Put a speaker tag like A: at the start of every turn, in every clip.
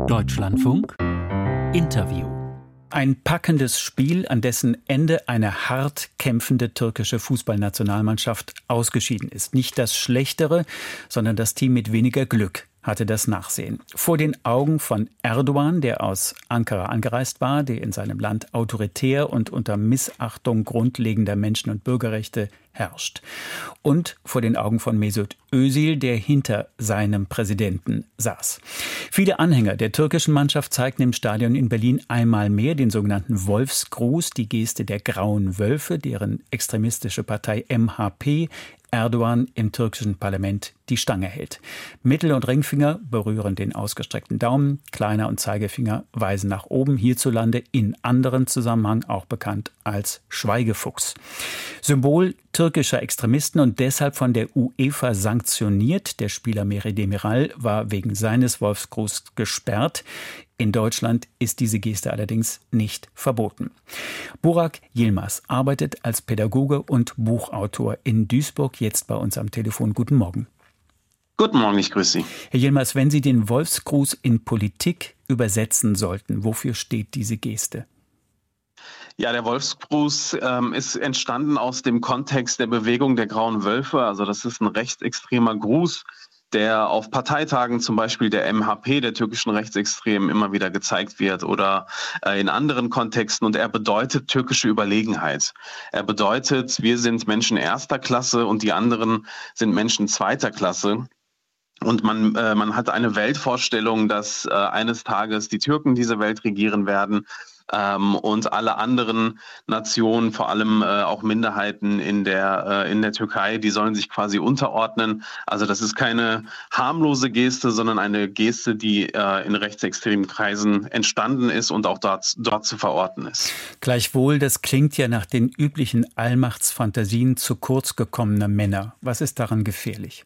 A: Deutschlandfunk Interview. Ein packendes Spiel, an dessen Ende eine hart kämpfende türkische Fußballnationalmannschaft ausgeschieden ist. Nicht das schlechtere, sondern das Team mit weniger Glück hatte das Nachsehen. Vor den Augen von Erdogan, der aus Ankara angereist war, der in seinem Land autoritär und unter Missachtung grundlegender Menschen- und Bürgerrechte herrscht. Und vor den Augen von Mesut Özil, der hinter seinem Präsidenten saß. Viele Anhänger der türkischen Mannschaft zeigten im Stadion in Berlin einmal mehr den sogenannten Wolfsgruß, die Geste der Grauen Wölfe, deren extremistische Partei MHP Erdogan im türkischen Parlament die Stange hält. Mittel- und Ringfinger berühren den ausgestreckten Daumen, kleiner und Zeigefinger weisen nach oben, hierzulande in anderen Zusammenhang auch bekannt als Schweigefuchs. Symbol türkischer Extremisten und deshalb von der UEFA sanktioniert. Der Spieler Merih Demiral war wegen seines Wolfsgruß gesperrt. In Deutschland ist diese Geste allerdings nicht verboten. Burak Yilmaz arbeitet als Pädagoge und Buchautor in Duisburg, jetzt bei uns am Telefon. Guten Morgen.
B: Guten Morgen, ich grüße Sie.
A: Herr Yilmaz, wenn Sie den Wolfsgruß in Politik übersetzen sollten, wofür steht diese Geste?
B: Ja, der Wolfsgruß ist entstanden aus dem Kontext der Bewegung der Grauen Wölfe. Also das ist ein rechtsextremer Gruß, der auf Parteitagen zum Beispiel der MHP, der türkischen Rechtsextremen, immer wieder gezeigt wird oder in anderen Kontexten. Und er bedeutet türkische Überlegenheit. Er bedeutet, wir sind Menschen erster Klasse und die anderen sind Menschen zweiter Klasse. Und man hat eine Weltvorstellung, dass eines Tages die Türken diese Welt regieren werden. Und alle anderen Nationen, vor allem auch Minderheiten in der Türkei, die sollen sich quasi unterordnen. Also das ist keine harmlose Geste, sondern eine Geste, die in rechtsextremen Kreisen entstanden ist und auch dort zu verorten ist.
A: Gleichwohl, das klingt ja nach den üblichen Allmachtsfantasien zu kurz gekommener Männer. Was ist daran gefährlich?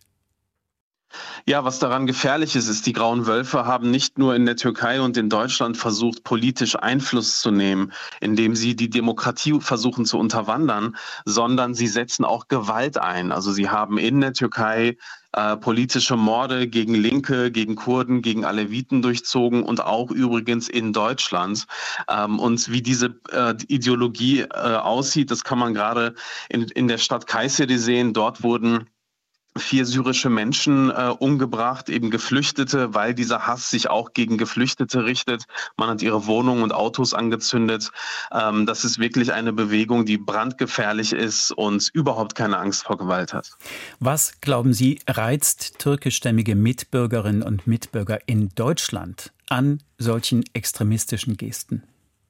B: Ja, was daran gefährlich ist, die Grauen Wölfe haben nicht nur in der Türkei und in Deutschland versucht, politisch Einfluss zu nehmen, indem sie die Demokratie versuchen zu unterwandern, sondern sie setzen auch Gewalt ein. Also sie haben in der Türkei politische Morde gegen Linke, gegen Kurden, gegen Aleviten durchzogen und auch übrigens in Deutschland. Und wie diese Ideologie aussieht, das kann man gerade in der Stadt Kayseri sehen. Dort wurden 4 syrische Menschen umgebracht, eben Geflüchtete, weil dieser Hass sich auch gegen Geflüchtete richtet. Man hat ihre Wohnungen und Autos angezündet. Das ist wirklich eine Bewegung, die brandgefährlich ist und überhaupt keine Angst vor Gewalt hat.
A: Was, glauben Sie, reizt türkischstämmige Mitbürgerinnen und Mitbürger in Deutschland an solchen extremistischen Gesten?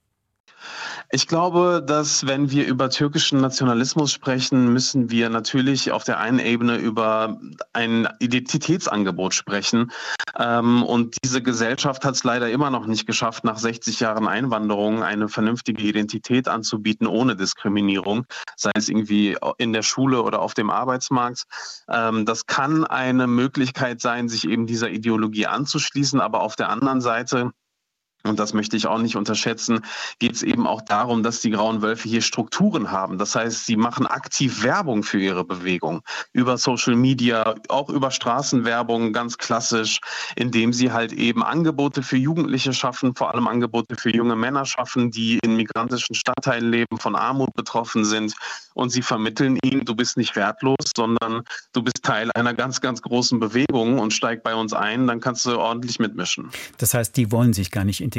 B: Ich glaube, dass wenn wir über türkischen Nationalismus sprechen, müssen wir natürlich auf der einen Ebene über ein Identitätsangebot sprechen. Und diese Gesellschaft hat es leider immer noch nicht geschafft, nach 60 Jahren Einwanderung eine vernünftige Identität anzubieten, ohne Diskriminierung, sei es irgendwie in der Schule oder auf dem Arbeitsmarkt. Das kann eine Möglichkeit sein, sich eben dieser Ideologie anzuschließen, aber auf der anderen Seite, und das möchte ich auch nicht unterschätzen, geht es eben auch darum, dass die Grauen Wölfe hier Strukturen haben. Das heißt, sie machen aktiv Werbung für ihre Bewegung. Über Social Media, auch über Straßenwerbung, ganz klassisch, indem sie halt eben Angebote für Jugendliche schaffen, vor allem Angebote für junge Männer schaffen, die in migrantischen Stadtteilen leben, von Armut betroffen sind. Und sie vermitteln ihnen, du bist nicht wertlos, sondern du bist Teil einer ganz, ganz großen Bewegung und steig bei uns ein, dann kannst du ordentlich mitmischen.
A: Das heißt, die wollen sich gar nicht integrieren?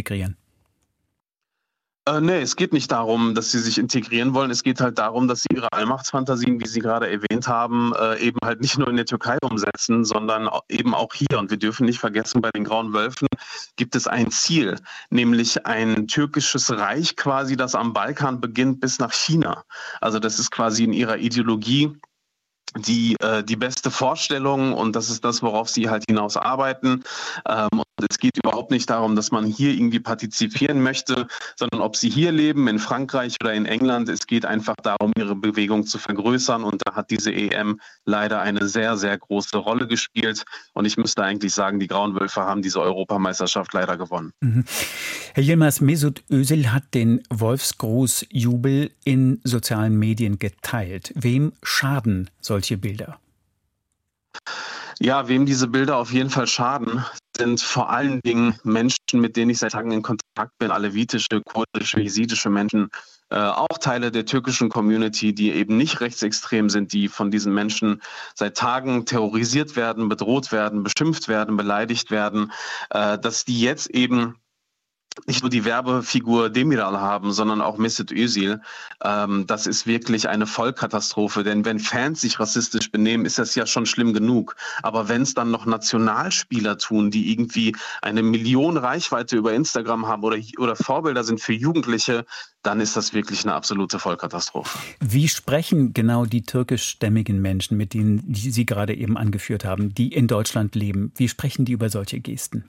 B: Nee, es geht nicht darum, dass sie sich integrieren wollen. Es geht halt darum, dass sie ihre Allmachtsfantasien, wie Sie gerade erwähnt haben, eben halt nicht nur in der Türkei umsetzen, sondern eben auch hier. Und wir dürfen nicht vergessen, bei den Grauen Wölfen gibt es ein Ziel, nämlich ein türkisches Reich quasi, das am Balkan beginnt bis nach China. Also das ist quasi in ihrer Ideologie die beste Vorstellung und das ist das, worauf sie halt hinaus arbeiten. Und es geht überhaupt nicht darum, dass man hier irgendwie partizipieren möchte, sondern ob sie hier leben, in Frankreich oder in England. Es geht einfach darum, ihre Bewegung zu vergrößern und da hat diese EM leider eine sehr, sehr große Rolle gespielt. Und ich müsste eigentlich sagen, die Grauen Wölfe haben diese Europameisterschaft leider gewonnen.
A: Herr Yilmaz, Mesut Özil hat den Wolfsgruß-Jubel in sozialen Medien geteilt. Wem schaden solche Bilder?
B: Ja, wem diese Bilder auf jeden Fall schaden, sind vor allen Dingen Menschen, mit denen ich seit Tagen in Kontakt bin, alevitische, kurdische, jesidische Menschen, auch Teile der türkischen Community, die eben nicht rechtsextrem sind, die von diesen Menschen seit Tagen terrorisiert werden, bedroht werden, beschimpft werden, beleidigt werden, dass die jetzt eben nicht nur die Werbefigur Demiral haben, sondern auch Mesut Özil. Das ist wirklich eine Vollkatastrophe, denn wenn Fans sich rassistisch benehmen, ist das ja schon schlimm genug. Aber wenn es dann noch Nationalspieler tun, die irgendwie eine Million Reichweite über Instagram haben oder Vorbilder sind für Jugendliche, dann ist das wirklich eine absolute Vollkatastrophe.
A: Wie sprechen genau die türkischstämmigen Menschen, mit denen die Sie gerade eben angeführt haben, die in Deutschland leben? Wie sprechen die über solche Gesten?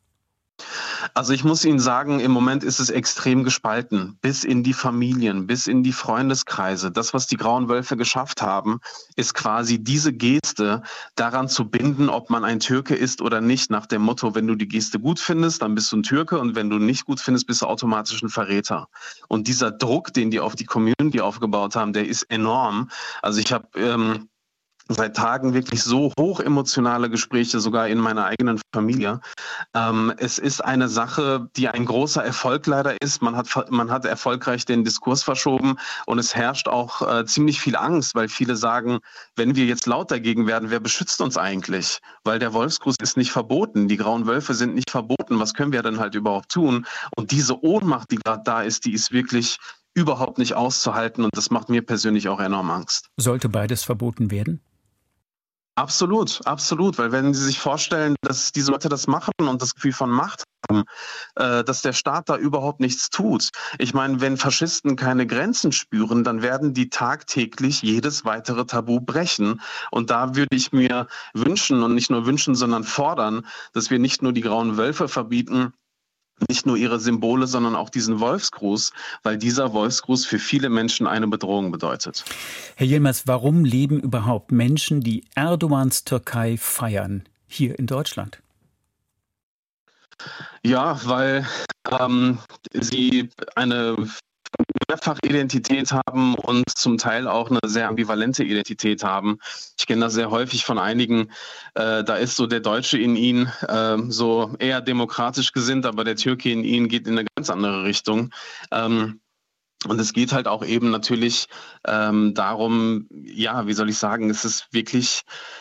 B: Also ich muss Ihnen sagen, im Moment ist es extrem gespalten, bis in die Familien, bis in die Freundeskreise. Das, was die Grauen Wölfe geschafft haben, ist quasi diese Geste daran zu binden, ob man ein Türke ist oder nicht, nach dem Motto, wenn du die Geste gut findest, dann bist du ein Türke und wenn du nicht gut findest, bist du automatisch ein Verräter. Und dieser Druck, den die auf die Community aufgebaut haben, der ist enorm. Also ich habe seit Tagen wirklich so hochemotionale Gespräche, sogar in meiner eigenen Familie. Es ist eine Sache, die ein großer Erfolg leider ist. Man hat erfolgreich den Diskurs verschoben und es herrscht auch ziemlich viel Angst, weil viele sagen, wenn wir jetzt laut dagegen werden, wer beschützt uns eigentlich? Weil der Wolfsgruß ist nicht verboten, die Grauen Wölfe sind nicht verboten. Was können wir denn halt überhaupt tun? Und diese Ohnmacht, die gerade da ist, die ist wirklich überhaupt nicht auszuhalten und das macht mir persönlich auch enorm Angst.
A: Sollte beides verboten werden?
B: Absolut, absolut, weil wenn Sie sich vorstellen, dass diese Leute das machen und das Gefühl von Macht haben, dass der Staat da überhaupt nichts tut. Ich meine, wenn Faschisten keine Grenzen spüren, dann werden die tagtäglich jedes weitere Tabu brechen. Und da würde ich mir wünschen und nicht nur wünschen, sondern fordern, dass wir nicht nur die Grauen Wölfe verbieten, nicht nur ihre Symbole, sondern auch diesen Wolfsgruß, weil dieser Wolfsgruß für viele Menschen eine Bedrohung bedeutet.
A: Herr Yilmaz, warum leben überhaupt Menschen, die Erdogans Türkei feiern, hier in Deutschland?
B: Ja, weil sie eine Mehrfachidentität haben und zum Teil auch eine sehr ambivalente Identität haben. Ich kenne das sehr häufig von einigen, da ist so der Deutsche in ihnen so eher demokratisch gesinnt, aber der Türke in ihnen geht in eine ganz andere Richtung. Und es geht halt auch eben natürlich darum, ja, wie soll ich sagen, es ist wirklich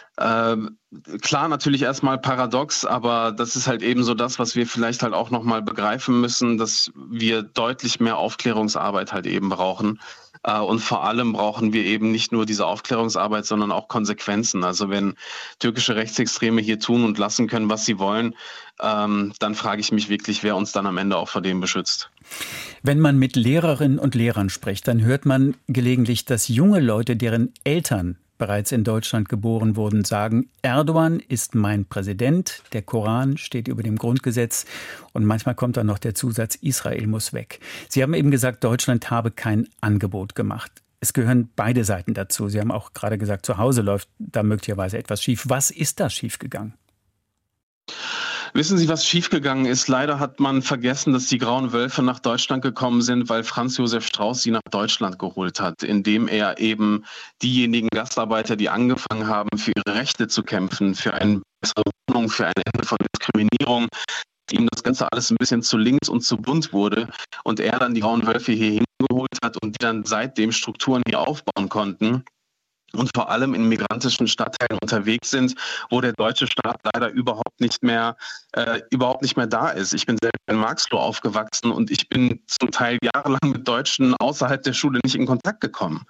B: klar, natürlich erstmal paradox, aber das ist halt eben so das, was wir vielleicht halt auch nochmal begreifen müssen, dass wir deutlich mehr Aufklärungsarbeit halt eben brauchen. Und vor allem brauchen wir eben nicht nur diese Aufklärungsarbeit, sondern auch Konsequenzen. Also wenn türkische Rechtsextreme hier tun und lassen können, was sie wollen, dann frage ich mich wirklich, wer uns dann am Ende auch vor dem beschützt.
A: Wenn man mit Lehrerinnen und Lehrern spricht, dann hört man gelegentlich, dass junge Leute, deren Eltern bereits in Deutschland geboren wurden, sagen, Erdogan ist mein Präsident, der Koran steht über dem Grundgesetz und manchmal kommt dann noch der Zusatz, Israel muss weg. Sie haben eben gesagt, Deutschland habe kein Angebot gemacht. Es gehören beide Seiten dazu. Sie haben auch gerade gesagt, zu Hause läuft da möglicherweise etwas schief. Was ist da schiefgegangen?
B: Wissen Sie, was schiefgegangen ist? Leider hat man vergessen, dass die Grauen Wölfe nach Deutschland gekommen sind, weil Franz Josef Strauß sie nach Deutschland geholt hat, indem er eben diejenigen Gastarbeiter, die angefangen haben, für ihre Rechte zu kämpfen, für eine bessere Wohnung, für ein Ende von Diskriminierung, ihm das Ganze alles ein bisschen zu links und zu bunt wurde und er dann die Grauen Wölfe hier hingeholt hat und die dann seitdem Strukturen hier aufbauen konnten. Und vor allem in migrantischen Stadtteilen unterwegs sind, wo der deutsche Staat leider überhaupt nicht mehr da ist. Ich bin selbst in Marxloh aufgewachsen und ich bin zum Teil jahrelang mit Deutschen außerhalb der Schule nicht in Kontakt gekommen.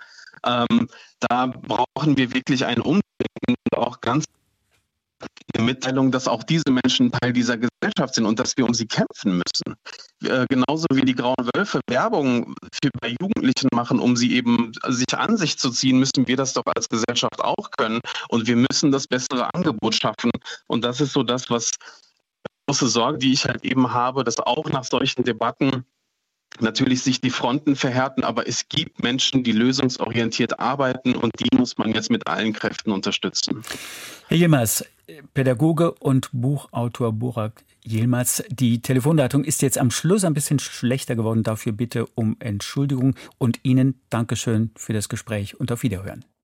B: Da brauchen wir wirklich ein Umdenken und auch ganz die Mitteilung, dass auch diese Menschen Teil dieser Gesellschaft sind und dass wir um sie kämpfen müssen. Genauso wie die Grauen Wölfe Werbung bei Jugendlichen machen, um sie eben sich an sich zu ziehen, müssen wir das doch als Gesellschaft auch können. Und wir müssen das bessere Angebot schaffen. Und das ist so das, was große Sorge, die ich halt eben habe, dass auch nach solchen Debatten natürlich sich die Fronten verhärten, aber es gibt Menschen, die lösungsorientiert arbeiten und die muss man jetzt mit allen Kräften unterstützen.
A: Herr Yilmaz, Pädagoge und Buchautor Burak Yilmaz, die Telefonleitung ist jetzt am Schluss ein bisschen schlechter geworden. Dafür bitte um Entschuldigung und Ihnen Dankeschön für das Gespräch und auf Wiederhören.